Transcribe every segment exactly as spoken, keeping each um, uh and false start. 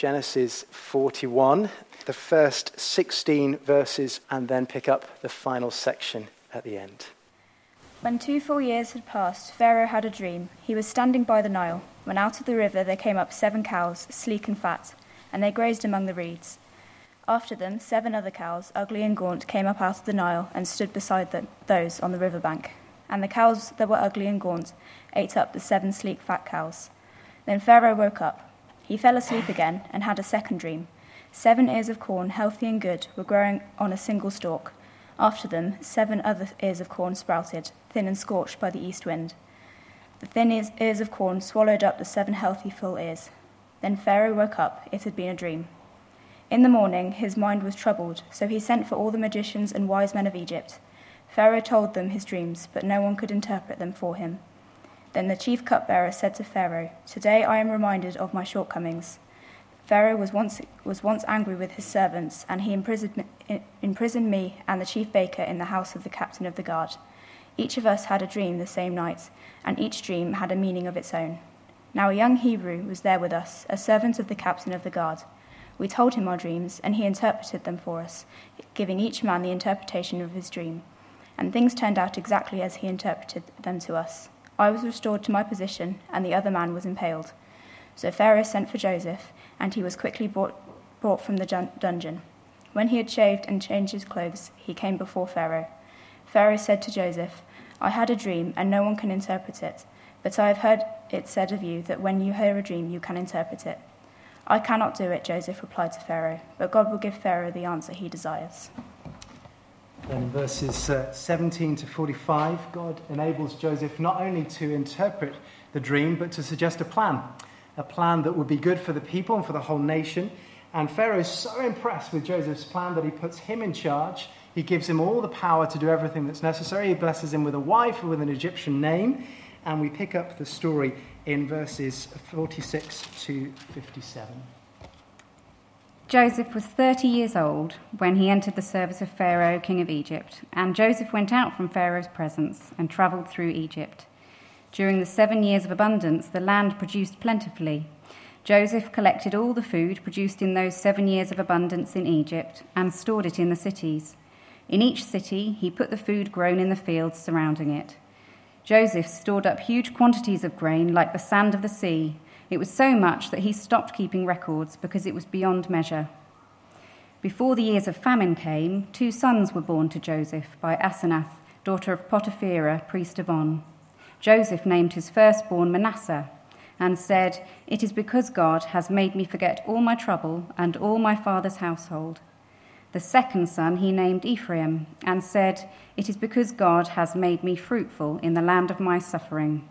Genesis forty-one, the first sixteen verses, and then pick up the final section at the end. When two full years had passed, Pharaoh had a dream. He was standing by the Nile, when out of the river there came up seven cows, sleek and fat, and they grazed among the reeds. After them, seven other cows, ugly and gaunt, came up out of the Nile and stood beside them, those on the river bank. And the cows that were ugly and gaunt ate up the seven sleek fat cows. Then Pharaoh woke up. He fell asleep again and had a second dream. Seven ears of corn, healthy and good, were growing on a single stalk. After them, seven other ears of corn sprouted, thin and scorched by the east wind. The thin ears, ears of corn swallowed up the seven healthy full ears. Then Pharaoh woke up. It had been a dream. In the morning, his mind was troubled, so he sent for all the magicians and wise men of Egypt. Pharaoh told them his dreams, but no one could interpret them for him. Then the chief cupbearer said to Pharaoh, "Today I am reminded of my shortcomings." Pharaoh was once was once angry with his servants, and he imprisoned, imprisoned me and the chief baker in the house of the captain of the guard. Each of us had a dream the same night, and each dream had a meaning of its own. Now a young Hebrew was there with us, a servant of the captain of the guard. We told him our dreams, and he interpreted them for us, giving each man the interpretation of his dream. And things turned out exactly as he interpreted them to us. I was restored to my position, and the other man was impaled. So Pharaoh sent for Joseph, and he was quickly brought, brought from the dun- dungeon. When he had shaved and changed his clothes, he came before Pharaoh. Pharaoh said to Joseph, "I had a dream, and no one can interpret it, but I have heard it said of you that when you hear a dream, you can interpret it." "I cannot do it," Joseph replied to Pharaoh, "but God will give Pharaoh the answer he desires." Then in verses uh, seventeen to forty-five, God enables Joseph not only to interpret the dream, but to suggest a plan, a plan that would be good for the people and for the whole nation. And Pharaoh is so impressed with Joseph's plan that he puts him in charge. He gives him all the power to do everything that's necessary. He blesses him with a wife with an Egyptian name. And we pick up the story in verses forty-six to fifty-seven. Joseph was thirty years old when he entered the service of Pharaoh, king of Egypt, and Joseph went out from Pharaoh's presence and travelled through Egypt. During the seven years of abundance, the land produced plentifully. Joseph collected all the food produced in those seven years of abundance in Egypt and stored it in the cities. In each city, he put the food grown in the fields surrounding it. Joseph stored up huge quantities of grain like the sand of the sea. It was so much that he stopped keeping records because it was beyond measure. Before the years of famine came, two sons were born to Joseph by Asenath, daughter of Potipherah, priest of On. Joseph named his firstborn Manasseh and said, "It is because God has made me forget all my trouble and all my father's household." The second son he named Ephraim and said, "It is because God has made me fruitful in the land of my suffering."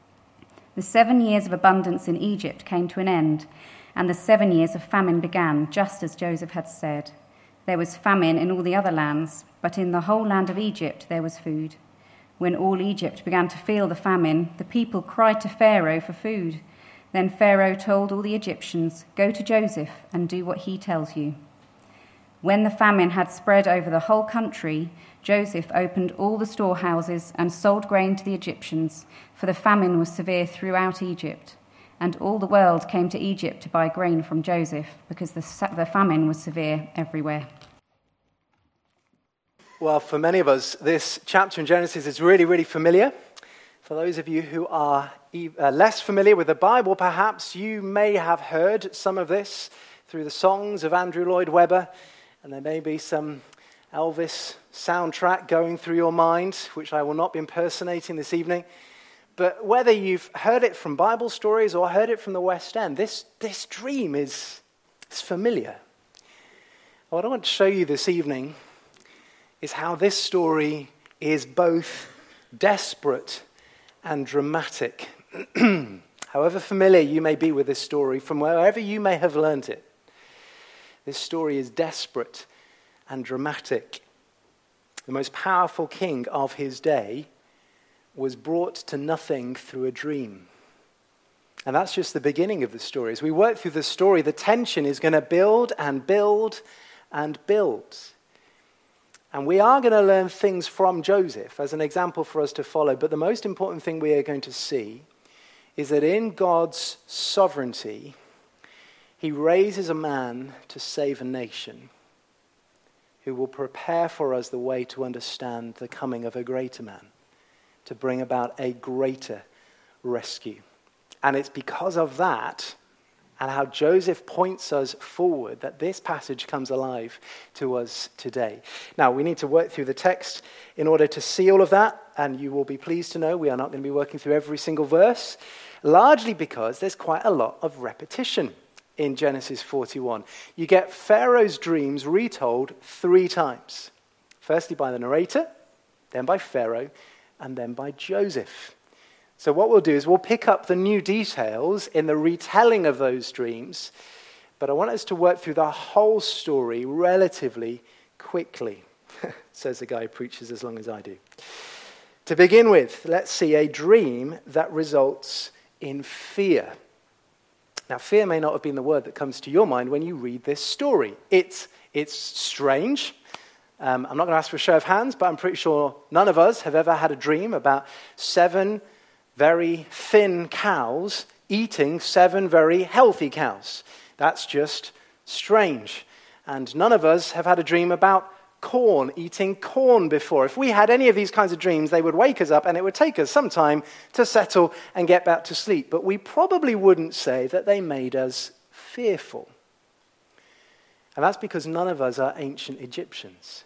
The seven years of abundance in Egypt came to an end, and the seven years of famine began, just as Joseph had said. There was famine in all the other lands, but in the whole land of Egypt there was food. When all Egypt began to feel the famine, the people cried to Pharaoh for food. Then Pharaoh told all the Egyptians, "Go to Joseph and do what he tells you." When the famine had spread over the whole country, Joseph opened all the storehouses and sold grain to the Egyptians, for the famine was severe throughout Egypt. And all the world came to Egypt to buy grain from Joseph, because the, the famine was severe everywhere. Well, for many of us, this chapter in Genesis is really, really familiar. For those of you who are uh, less familiar with the Bible, perhaps you may have heard some of this through the songs of Andrew Lloyd Webber, and there may be some Elvis soundtrack going through your mind, which I will not be impersonating this evening. But whether you've heard it from Bible stories or heard it from the West End, this, this dream is, is familiar. What I want to show you this evening is how this story is both desperate and dramatic. However familiar you may be with this story, from wherever you may have learned it, this story is desperate and dramatic. The most powerful king of his day was brought to nothing through a dream. And that's just the beginning of the story. As we work through the story, the tension is going to build and build and build. And we are going to learn things from Joseph as an example for us to follow. But the most important thing we are going to see is that in God's sovereignty, he raises a man to save a nation who will prepare for us the way to understand the coming of a greater man, to bring about a greater rescue. And it's because of that and how Joseph points us forward that this passage comes alive to us today. Now, we need to work through the text in order to see all of that, and you will be pleased to know we are not going to be working through every single verse, largely because there's quite a lot of repetition in Genesis forty-one. You get Pharaoh's dreams retold three times. Firstly by the narrator, then by Pharaoh, and then by Joseph. So what we'll do is we'll pick up the new details in the retelling of those dreams, but I want us to work through the whole story relatively quickly, says the guy who preaches as long as I do. To begin with, let's see a dream that results in fear. Now, fear may not have been the word that comes to your mind when you read this story. It's, it's strange. Um, I'm not going to ask for a show of hands, but I'm pretty sure none of us have ever had a dream about seven very thin cows eating seven very healthy cows. That's just strange. And none of us have had a dream about corn, eating corn before. If we had any of these kinds of dreams, they would wake us up and it would take us some time to settle and get back to sleep. But we probably wouldn't say that they made us fearful. And that's because none of us are ancient Egyptians.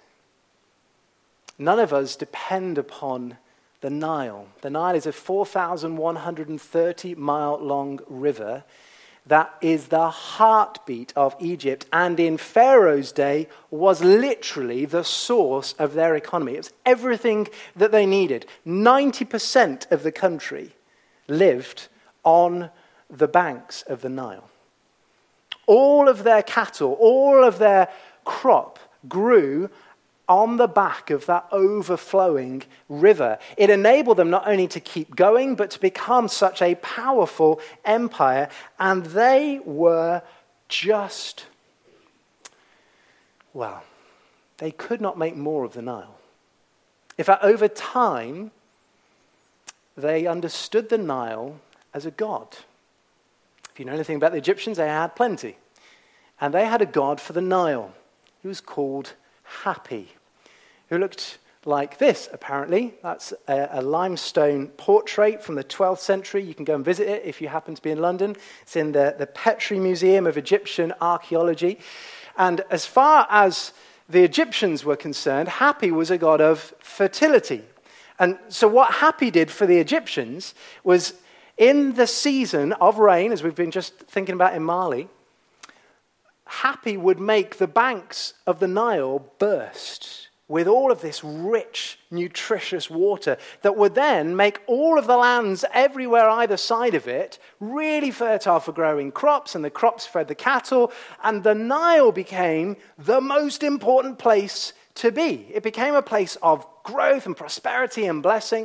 None of us depend upon the Nile. The Nile is a four thousand one hundred thirty mile long river that is the heartbeat of Egypt, and in Pharaoh's day was literally the source of their economy. It was everything that they needed. ninety percent of the country lived on the banks of the Nile. All of their cattle, all of their crop grew on the back of that overflowing river. It enabled them not only to keep going, but to become such a powerful empire. And they were just, well, they could not make more of the Nile. In fact, over time, they understood the Nile as a god. If you know anything about the Egyptians, they had plenty. And they had a god for the Nile. He was called Hapi, who looked like this, apparently. That's a, a limestone portrait from the twelfth century. You can go and visit it if you happen to be in London. It's in the, the Petrie Museum of Egyptian Archaeology. And as far as the Egyptians were concerned, Hapi was a god of fertility. And so what Hapi did for the Egyptians was, in the season of rain, as we've been just thinking about in Mali, Hapi would make the banks of the Nile burst with all of this rich, nutritious water that would then make all of the lands everywhere either side of it really fertile for growing crops, and the crops fed the cattle, and the Nile became the most important place to be. It became a place of growth and prosperity and blessing.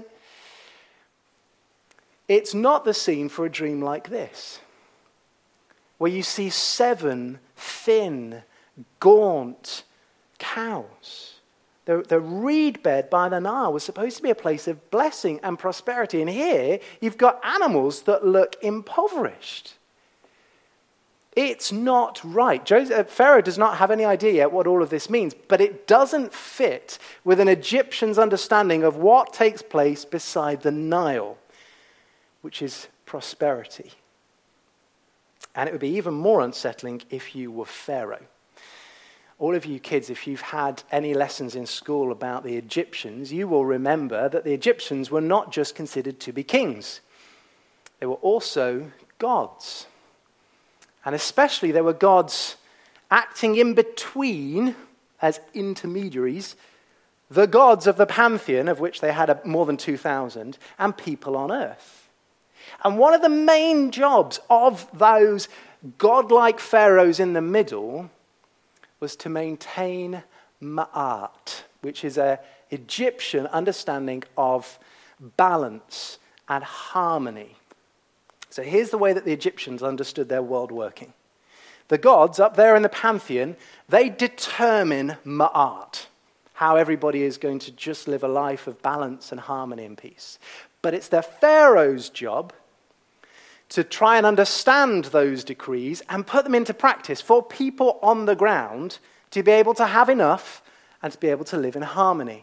It's not the scene for a dream like this, where you see seven thin, gaunt cows. The, the reed bed by the Nile was supposed to be a place of blessing and prosperity. And here, you've got animals that look impoverished. It's not right. Joseph, Pharaoh does not have any idea yet what all of this means, but it doesn't fit with an Egyptian's understanding of what takes place beside the Nile, which is prosperity. And it would be even more unsettling if you were Pharaoh. All of you kids, if you've had any lessons in school about the Egyptians, you will remember that the Egyptians were not just considered to be kings. They were also gods. And especially they were gods acting in between, as intermediaries, the gods of the pantheon, of which they had more than two thousand, and people on earth. And one of the main jobs of those godlike pharaohs in the middle was to maintain ma'at, which is an Egyptian understanding of balance and harmony. So here's the way that the Egyptians understood their world working. The gods up there in the pantheon, they determine ma'at, how everybody is going to just live a life of balance and harmony and peace. But it's the pharaoh's job to try and understand those decrees and put them into practice for people on the ground to be able to have enough and to be able to live in harmony.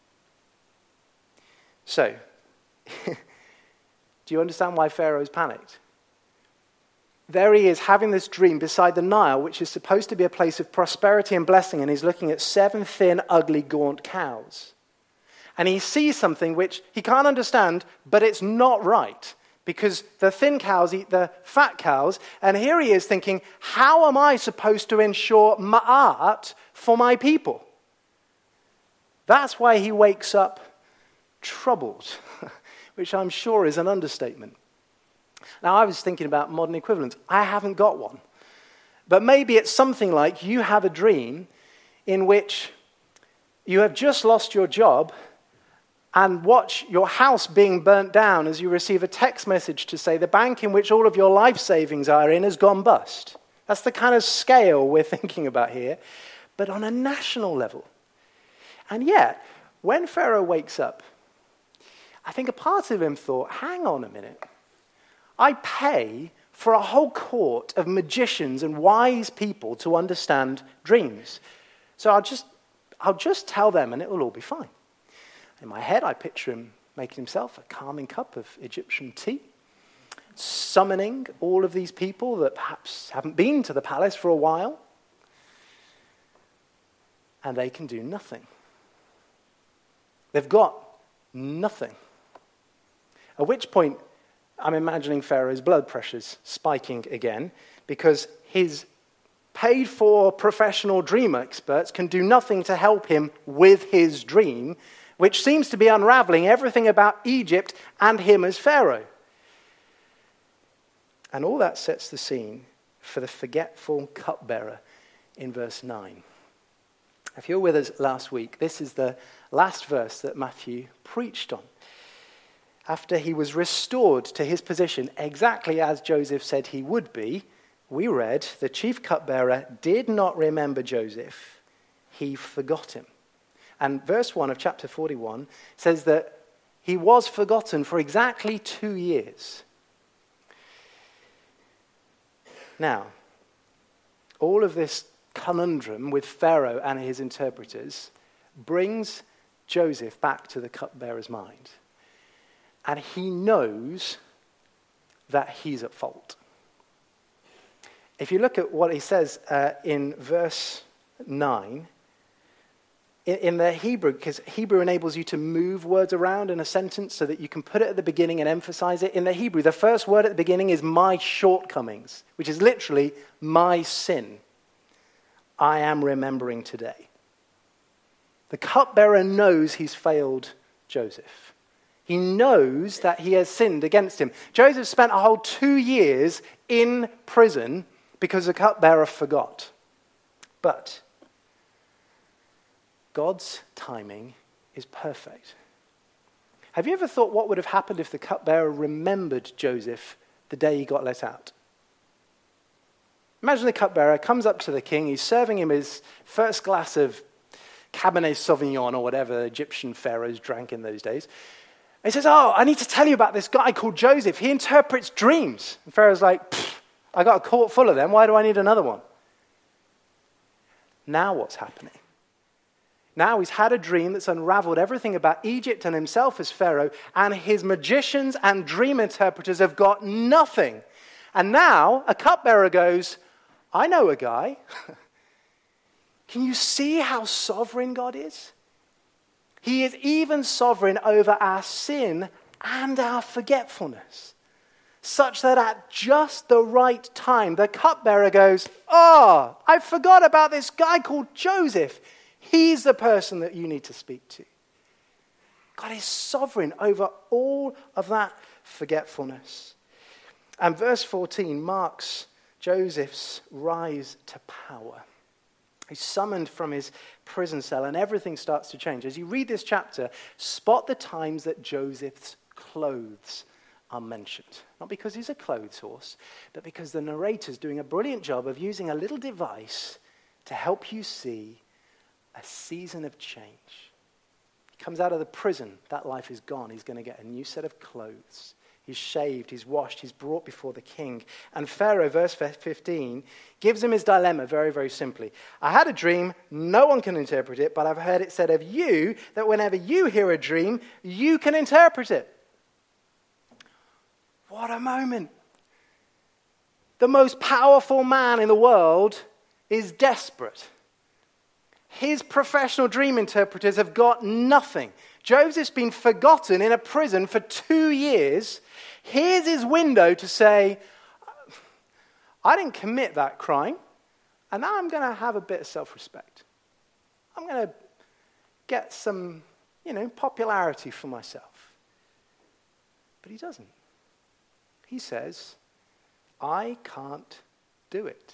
So, do you understand why Pharaoh's panicked? There he is having this dream beside the Nile, which is supposed to be a place of prosperity and blessing, and he's looking at seven thin, ugly, gaunt cows. And he sees something which he can't understand, but it's not right, because the thin cows eat the fat cows, and here he is thinking, how am I supposed to ensure ma'at for my people? That's why he wakes up troubled, which I'm sure is an understatement. Now, I was thinking about modern equivalents. I haven't got one. But maybe it's something like you have a dream in which you have just lost your job and watch your house being burnt down as you receive a text message to say the bank in which all of your life savings are in has gone bust. That's the kind of scale we're thinking about here, but on a national level. And yet, when Pharaoh wakes up, I think a part of him thought, hang on a minute. I pay for a whole court of magicians and wise people to understand dreams. So I'll just, I'll just tell them and it will all be fine. In my head, I picture him making himself a calming cup of Egyptian tea, summoning all of these people that perhaps haven't been to the palace for a while, and they can do nothing. They've got nothing. At which point, I'm imagining Pharaoh's blood pressure's spiking again because his paid-for professional dream experts can do nothing to help him with his dream, which seems to be unraveling everything about Egypt and him as Pharaoh. And all that sets the scene for the forgetful cupbearer in verse nine. If you were with us last week, this is the last verse that Matthew preached on. After he was restored to his position exactly as Joseph said he would be, we read, the chief cupbearer did not remember Joseph, he forgot him. And verse one of chapter forty-one says that he was forgotten for exactly two years. Now, all of this conundrum with Pharaoh and his interpreters brings Joseph back to the cupbearer's mind. And he knows that he's at fault. If you look at what he says uh, in verse nine, in, in the Hebrew, because Hebrew enables you to move words around in a sentence so that you can put it at the beginning and emphasize it. In the Hebrew, the first word at the beginning is my shortcomings, which is literally my sin. I am remembering today. The cupbearer knows he's failed Joseph. He knows that he has sinned against him. Joseph spent a whole two years in prison because the cupbearer forgot. But God's timing is perfect. Have you ever thought what would have happened if the cupbearer remembered Joseph the day he got let out? Imagine the cupbearer comes up to the king, he's serving him his first glass of Cabernet Sauvignon or whatever Egyptian pharaohs drank in those days. He says, oh, I need to tell you about this guy called Joseph. He interprets dreams. And Pharaoh's like, I got a court full of them. Why do I need another one? Now what's happening? Now he's had a dream that's unraveled everything about Egypt and himself as Pharaoh, and his magicians and dream interpreters have got nothing. And now a cupbearer goes, I know a guy. Can you see how sovereign God is? He is even sovereign over our sin and our forgetfulness, such that at just the right time, the cupbearer goes, oh, I forgot about this guy called Joseph. He's the person that you need to speak to. God is sovereign over all of that forgetfulness. And verse fourteen marks Joseph's rise to power. He's summoned from his prison cell and everything starts to change. As you read this chapter, spot the times that Joseph's clothes are mentioned. Not because he's a clothes horse, but because the narrator's doing a brilliant job of using a little device to help you see a season of change. He comes out of the prison, that life is gone. He's going to get a new set of clothes. He's shaved, he's washed, he's brought before the king. And Pharaoh, verse fifteen, gives him his dilemma very, very simply. I had a dream, no one can interpret it, but I've heard it said of you that whenever you hear a dream, you can interpret it. What a moment. The most powerful man in the world is desperate. His professional dream interpreters have got nothing. Joseph's been forgotten in a prison for two years. Here's his window to say, I didn't commit that crime, and now I'm going to have a bit of self-respect. I'm going to get some, you know, popularity for myself. But he doesn't. He says, I can't do it.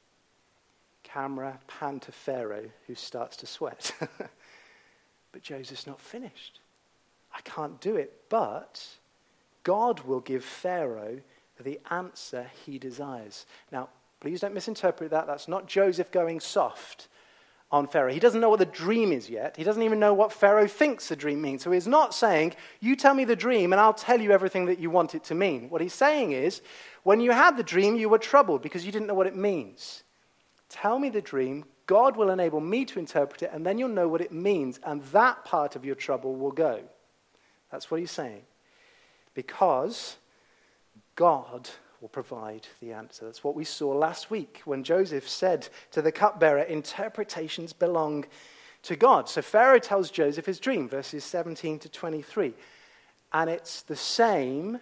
Camera pan to Pharaoh, who starts to sweat. But Joseph's not finished. I can't do it, but God will give Pharaoh the answer he desires. Now, please don't misinterpret that. That's not Joseph going soft on Pharaoh. He doesn't know what the dream is yet. He doesn't even know what Pharaoh thinks the dream means. So he's not saying, you tell me the dream and I'll tell you everything that you want it to mean. What he's saying is, when you had the dream, you were troubled because you didn't know what it means. Tell me the dream, God will enable me to interpret it, and then you'll know what it means, and that part of your trouble will go. That's what he's saying. Because God will provide the answer. That's what we saw last week when Joseph said to the cupbearer, interpretations belong to God. So Pharaoh tells Joseph his dream, verses seventeen to twenty-three. And it's the same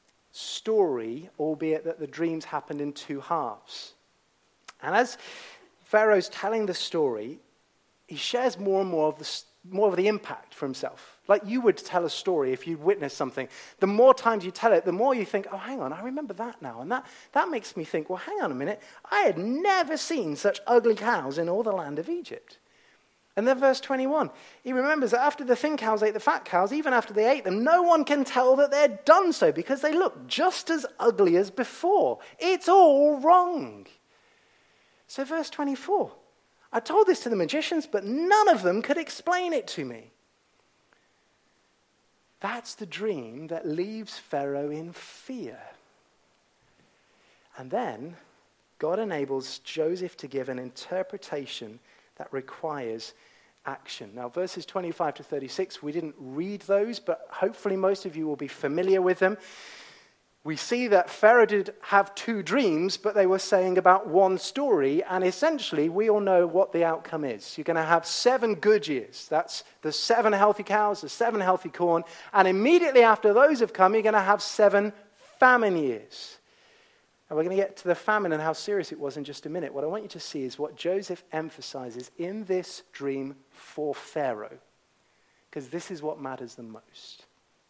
story, albeit that the dreams happened in two halves. And as Pharaoh's telling the story, he shares more and more of the more of the impact for himself. Like you would tell a story if you'd witnessed something. The more times you tell it, the more you think, oh, hang on, I remember that now. And that, that makes me think, well, hang on a minute. I had never seen such ugly cows in all the land of Egypt. And then verse twenty-one, he remembers that after the thin cows ate the fat cows, even after they ate them, no one can tell that they're done so because they look just as ugly as before. It's all wrong. So verse twenty-four, I told this to the magicians, but none of them could explain it to me. That's the dream that leaves Pharaoh in fear. And then God enables Joseph to give an interpretation that requires action. Now, verses twenty-five to thirty-six, we didn't read those, but hopefully most of you will be familiar with them. We see that Pharaoh did have two dreams, but they were saying about one story, and essentially we all know what the outcome is. You're going to have seven good years. That's the seven healthy cows, the seven healthy corn, and immediately after those have come, you're going to have seven famine years. And we're going to get to the famine and how serious it was in just a minute. What I want you to see is what Joseph emphasizes in this dream for Pharaoh, because this is what matters the most.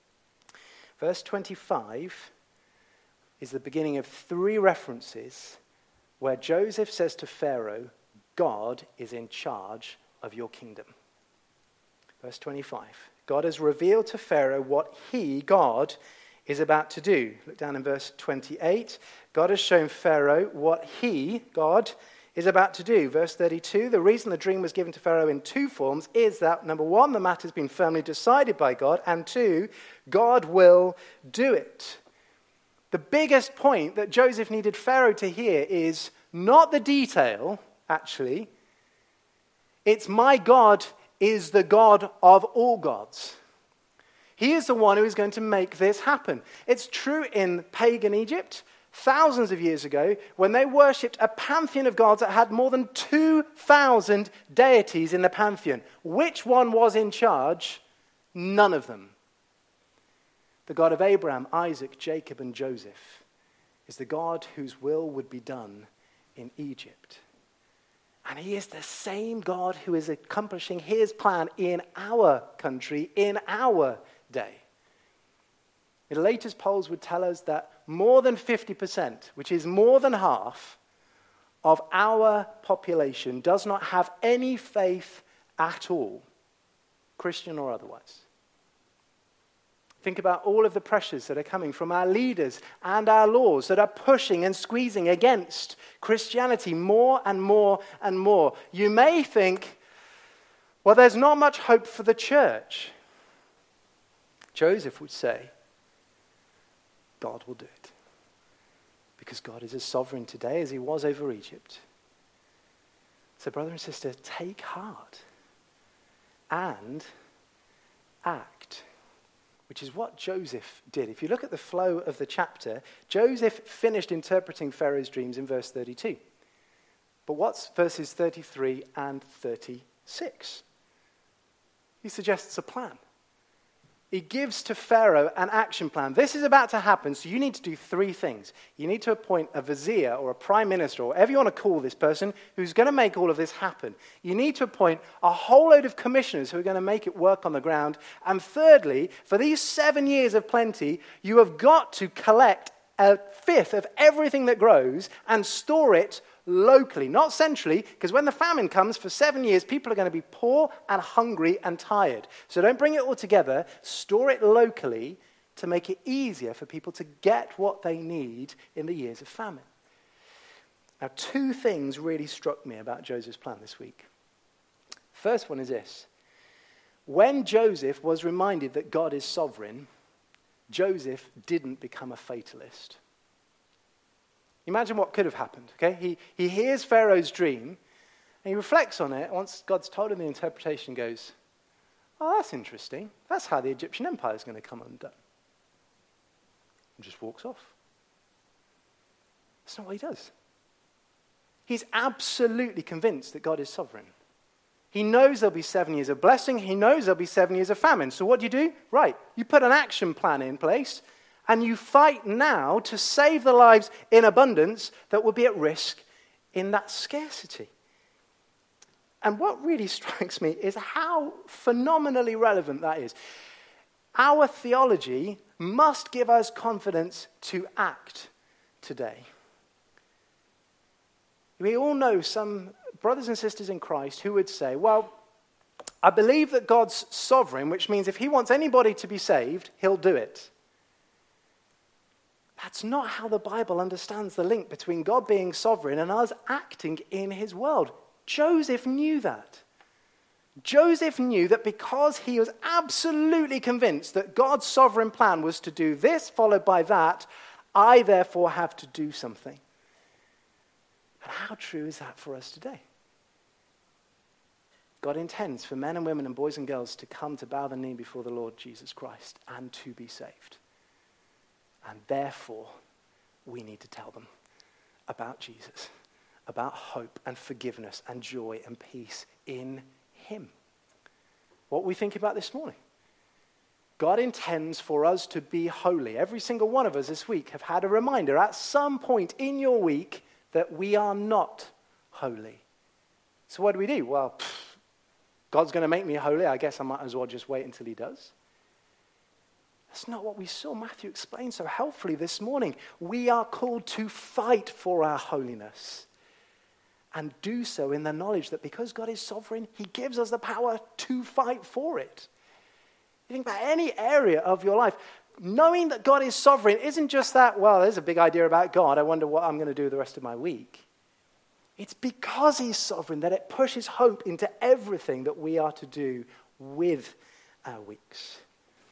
Verse twenty-five is the beginning of three references where Joseph says to Pharaoh, God is in charge of your kingdom. Verse twenty-five, God has revealed to Pharaoh what he, God, is about to do. Look down in verse twenty-eight. God has shown Pharaoh what he, God, is about to do. Verse thirty-two, the reason the dream was given to Pharaoh in two forms is that, number one, the matter has been firmly decided by God, and two, God will do it. The biggest point that Joseph needed Pharaoh to hear is not the detail, actually. It's my God is the God of all gods. He is the one who is going to make this happen. It's true in pagan Egypt, thousands of years ago, when they worshipped a pantheon of gods that had more than two thousand deities in the pantheon. Which one was in charge? None of them. The God of Abraham, Isaac, Jacob, and Joseph is the God whose will would be done in Egypt. And he is the same God who is accomplishing his plan in our country, in our day. The latest polls would tell us that more than fifty percent, which is more than half, of our population does not have any faith at all, Christian or otherwise. Think about all of the pressures that are coming from our leaders and our laws that are pushing and squeezing against Christianity more and more and more. You may think, well, there's not much hope for the church. Joseph would say, God will do it. Because God is as sovereign today as he was over Egypt. So brother and sister, take heart and act, which is what Joseph did. If you look at the flow of the chapter, Joseph finished interpreting Pharaoh's dreams in verse thirty-two. But what's verses thirty-three and thirty-six? He suggests a plan. He gives to Pharaoh an action plan. This is about to happen, so you need to do three things. You need to appoint a vizier or a prime minister, or whatever you want to call this person, who's going to make all of this happen. You need to appoint a whole load of commissioners who are going to make it work on the ground. And thirdly, for these seven years of plenty, you have got to collect a fifth of everything that grows and store it locally, not centrally, because when the famine comes for seven years, people are going to be poor and hungry and tired. So don't bring it all together. Store it locally to make it easier for people to get what they need in the years of famine. Now, two things really struck me about Joseph's plan this week. First one is this. When Joseph was reminded that God is sovereign, Joseph didn't become a fatalist. Imagine what could have happened, okay? He, he hears Pharaoh's dream, and he reflects on it. Once God's told him the interpretation, goes, oh, that's interesting. That's how the Egyptian empire is going to come undone. And just walks off. That's not what he does. He's absolutely convinced that God is sovereign. He knows there'll be seven years of blessing. He knows there'll be seven years of famine. So what do you do? Right, you put an action plan in place, and you fight now to save the lives in abundance that will be at risk in that scarcity. And what really strikes me is how phenomenally relevant that is. Our theology must give us confidence to act today. We all know some brothers and sisters in Christ who would say, well, I believe that God's sovereign, which means if he wants anybody to be saved, he'll do it. That's not how the Bible understands the link between God being sovereign and us acting in his world. Joseph knew that. Joseph knew that because he was absolutely convinced that God's sovereign plan was to do this, followed by that, I therefore have to do something. And how true is that for us today? God intends for men and women and boys and girls to come to bow the knee before the Lord Jesus Christ and to be saved. And therefore, we need to tell them about Jesus, about hope and forgiveness and joy and peace in him. What we think about this morning. God intends for us to be holy. Every single one of us this week have had a reminder at some point in your week that we are not holy. So what do we do? Well, pff, God's going to make me holy. I guess I might as well just wait until he does. That's not what we saw Matthew explain so helpfully this morning. We are called to fight for our holiness and do so in the knowledge that because God is sovereign, he gives us the power to fight for it. You think about any area of your life, knowing that God is sovereign isn't just that, well, there's a big idea about God, I wonder what I'm going to do the rest of my week. It's because he's sovereign that it pushes hope into everything that we are to do with our weeks.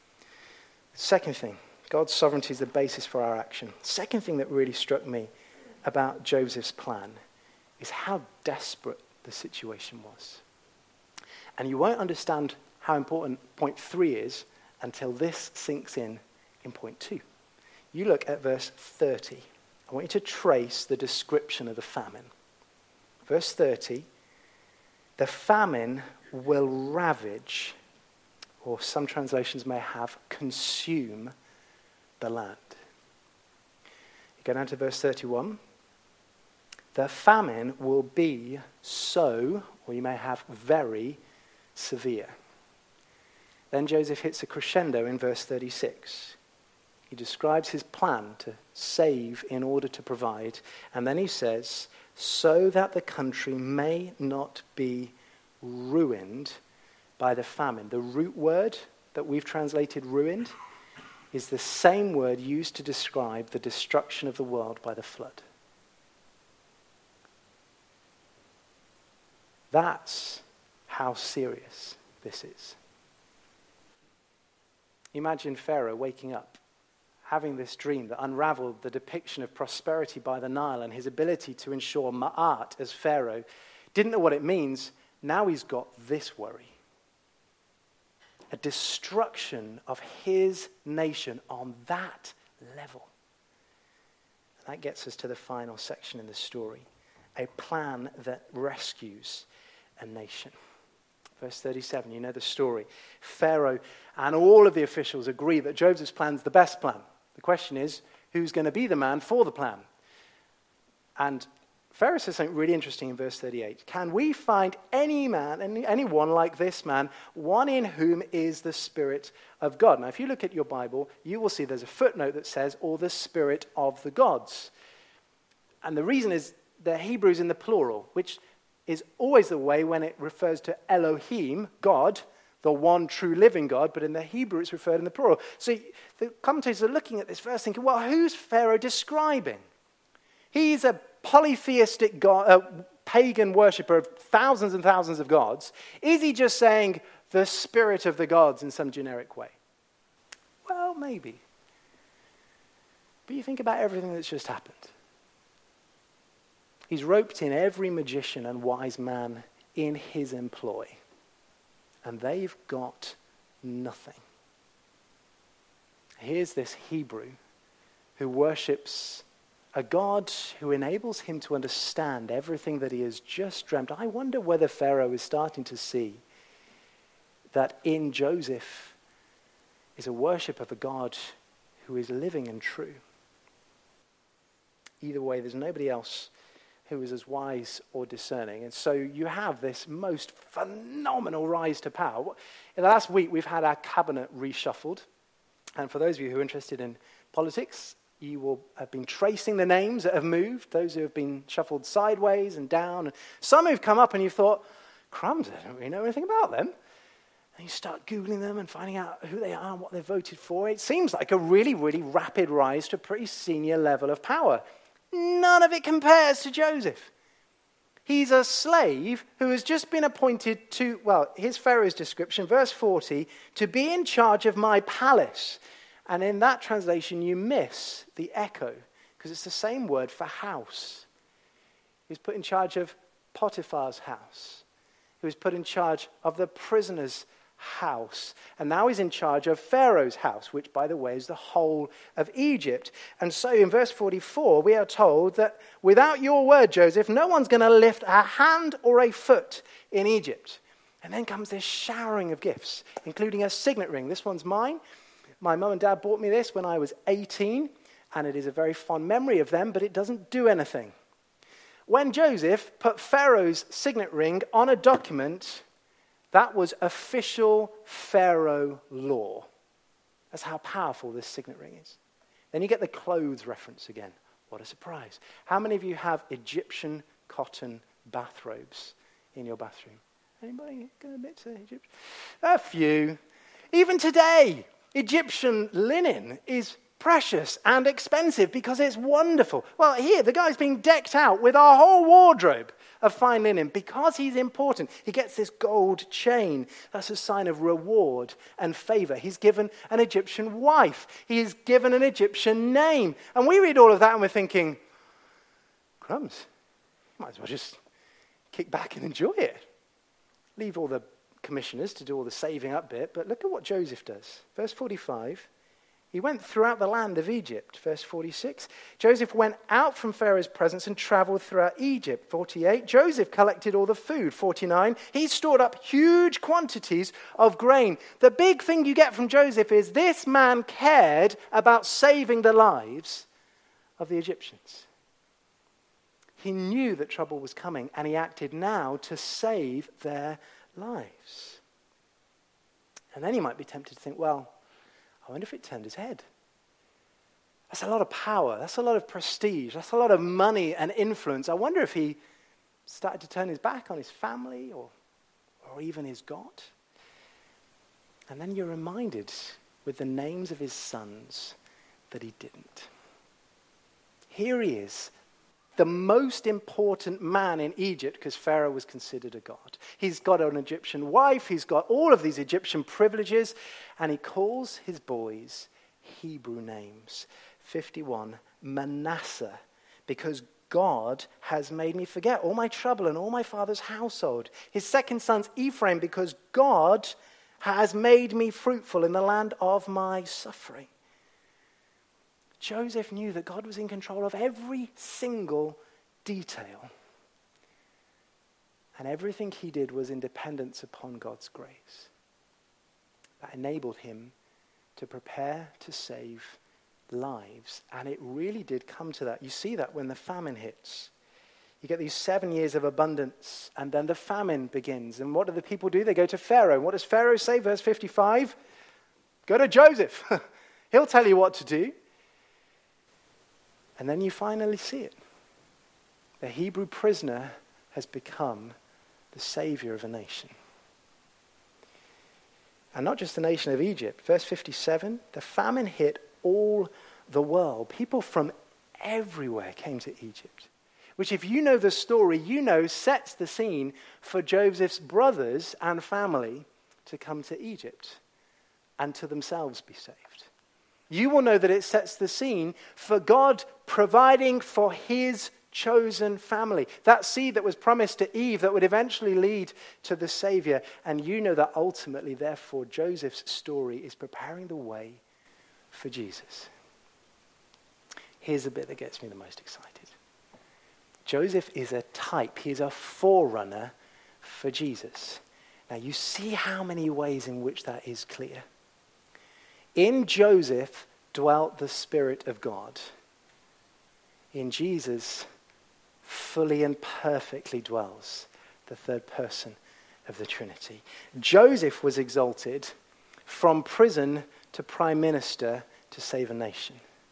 Second thing, God's sovereignty is the basis for our action. Second thing that really struck me about Joseph's plan is how desperate the situation was. And you won't understand how important point three is until this sinks in in point two. You look at verse thirty. I want you to trace the description of the famine. Verse thirty, the famine will ravage, or some translations may have, consume the land. You go down to verse thirty-one. The famine will be so, or you may have very severe. Then Joseph hits a crescendo in verse thirty-six. He describes his plan to save in order to provide. And then he says, so that the country may not be ruined by the famine. The root word that we've translated ruined is the same word used to describe the destruction of the world by the flood. That's how serious this is. Imagine Pharaoh waking up, having this dream that unraveled the depiction of prosperity by the Nile and his ability to ensure Ma'at as Pharaoh, didn't know what it means. Now he's got this worry. A destruction of his nation on that level. That gets us to the final section in the story. A plan that rescues a nation. Verse thirty-seven, you know the story. Pharaoh and all of the officials agree that Joseph's plan is the best plan. The question is, who's going to be the man for the plan? And Pharaoh says something really interesting in verse thirty-eight. Can we find any man, any, anyone like this man, one in whom is the Spirit of God? Now, if you look at your Bible, you will see there's a footnote that says, or the Spirit of the gods. And the reason is the Hebrew is in the plural, which is always the way when it refers to Elohim, God, the one true living God, but in the Hebrew it's referred in the plural. So the commentators are looking at this verse thinking, well, who's Pharaoh describing? He's a polytheistic God, uh, pagan worshipper of thousands and thousands of gods. Is he just saying the spirit of the gods in some generic way? Well, maybe. But you think about everything that's just happened. He's roped in every magician and wise man in his employ. And they've got nothing. Here's this Hebrew who worships a God who enables him to understand everything that he has just dreamt. I wonder whether Pharaoh is starting to see that in Joseph is a worship of a God who is living and true. Either way, there's nobody else who is as wise or discerning. And so you have this most phenomenal rise to power. In the last week, we've had our cabinet reshuffled. And for those of you who are interested in politics, you will have been tracing the names that have moved, those who have been shuffled sideways and down. Some who've come up and you've thought, crumbs, I don't really know anything about them. And you start Googling them and finding out who they are and what they've voted for. It seems like a really, really rapid rise to a pretty senior level of power. None of it compares to Joseph. He's a slave who has just been appointed to, well, here's Pharaoh's description, verse forty, to be in charge of my palace. And in that translation, you miss the echo, because it's the same word for house. He was put in charge of Potiphar's house. He was put in charge of the prisoner's house. And now he's in charge of Pharaoh's house, which, by the way, is the whole of Egypt. And so in verse forty-four, we are told that without your word, Joseph, no one's going to lift a hand or a foot in Egypt. And then comes this showering of gifts, including a signet ring. This one's mine. My mum and dad bought me this when I was eighteen, and it is a very fond memory of them, but it doesn't do anything. When Joseph put Pharaoh's signet ring on a document, that was official Pharaoh law. That's how powerful this signet ring is. Then you get the clothes reference again. What a surprise. How many of you have Egyptian cotton bathrobes in your bathroom? Anybody going a bit to Egypt? A few. Even today, Egyptian linen is precious and expensive because it's wonderful. Well, here, the guy's being decked out with a whole wardrobe of fine linen because he's important. He gets this gold chain. That's a sign of reward and favor. He's given an Egyptian wife. He is given an Egyptian name. And we read all of that and we're thinking, crumbs, might as well just kick back and enjoy it. Leave all the commissioners to do all the saving up bit, but look at what Joseph does. Verse forty-five, he went throughout the land of Egypt. Verse forty-six, Joseph went out from Pharaoh's presence and traveled throughout Egypt. forty-eight, Joseph collected all the food. forty-nine, he stored up huge quantities of grain. The big thing you get from Joseph is this man cared about saving the lives of the Egyptians. He knew that trouble was coming, and he acted now to save their lives. And then you might be tempted to think, well, I wonder if it turned his head. That's a lot of power. That's a lot of prestige. That's a lot of money and influence. I wonder if he started to turn his back on his family or, or even his God. And then you're reminded with the names of his sons that he didn't. Here he is, the most important man in Egypt, because Pharaoh was considered a god. He's got an Egyptian wife, he's got all of these Egyptian privileges, and he calls his boys Hebrew names. fifty-one, Manasseh, because God has made me forget all my trouble and all my father's household. His second son's Ephraim, because God has made me fruitful in the land of my suffering. Joseph knew that God was in control of every single detail. And everything he did was in dependence upon God's grace. That enabled him to prepare to save lives. And it really did come to that. You see that when the famine hits. You get these seven years of abundance, and then the famine begins. And what do the people do? They go to Pharaoh. What does Pharaoh say? Verse fifty-five, go to Joseph. He'll tell you what to do. And then you finally see it. The Hebrew prisoner has become the savior of a nation. And not just the nation of Egypt. Verse fifty-seven, the famine hit all the world. People from everywhere came to Egypt. Which, if you know the story, you know sets the scene for Joseph's brothers and family to come to Egypt and to themselves be saved. You will know that it sets the scene for God providing for his chosen family. That seed that was promised to Eve that would eventually lead to the Savior. And you know that ultimately, therefore, Joseph's story is preparing the way for Jesus. Here's the bit that gets me the most excited. Joseph is a type. He is a forerunner for Jesus. Now, you see how many ways in which that is clear. In Joseph dwelt the Spirit of God. In Jesus, fully and perfectly dwells the third person of the Trinity. Joseph was exalted from prison to prime minister to save a nation.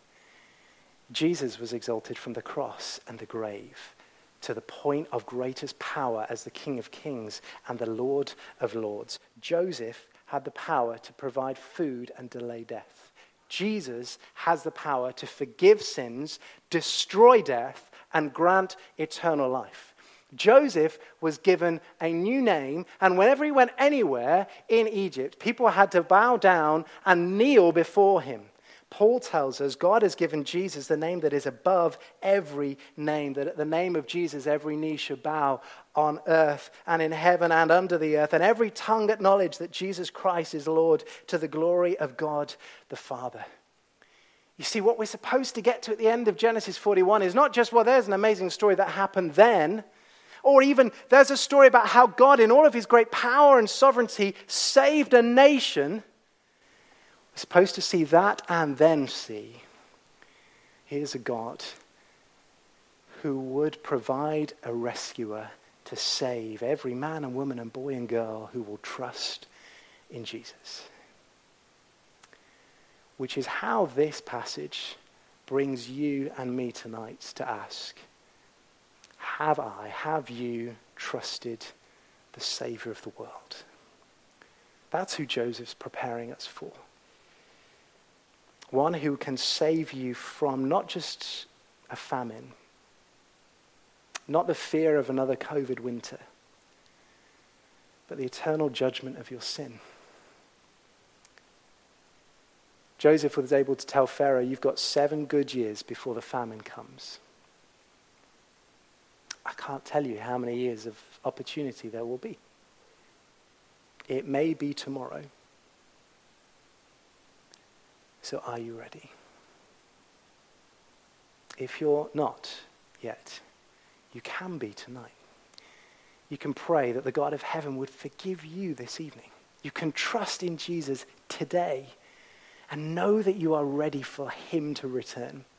Jesus was exalted from the cross and the grave to the point of greatest power as the King of Kings and the Lord of Lords. Joseph had the power to provide food and delay death. Jesus has the power to forgive sins, destroy death, and grant eternal life. Joseph was given a new name, and whenever he went anywhere in Egypt, people had to bow down and kneel before him. Paul tells us God has given Jesus the name that is above every name, that at the name of Jesus every knee should bow on earth and in heaven and under the earth, and every tongue acknowledge that Jesus Christ is Lord, to the glory of God the Father. You see, what we're supposed to get to at the end of Genesis forty-one is not just, well, there's an amazing story that happened then, or even there's a story about how God, in all of his great power and sovereignty, saved a nation. We're supposed to see that and then see, here's a God who would provide a rescuer to save every man and woman and boy and girl who will trust in Jesus. Which is how this passage brings you and me tonight to ask, have I, have you trusted the Savior of the world? That's who Joseph's preparing us for. One who can save you from not just a famine, not the fear of another COVID winter, but the eternal judgment of your sin. Joseph was able to tell Pharaoh, you've got seven good years before the famine comes. I can't tell you how many years of opportunity there will be. It may be tomorrow. So are you ready? If you're not yet, you can be tonight. You can pray that the God of heaven would forgive you this evening. You can trust in Jesus today and know that you are ready for him to return.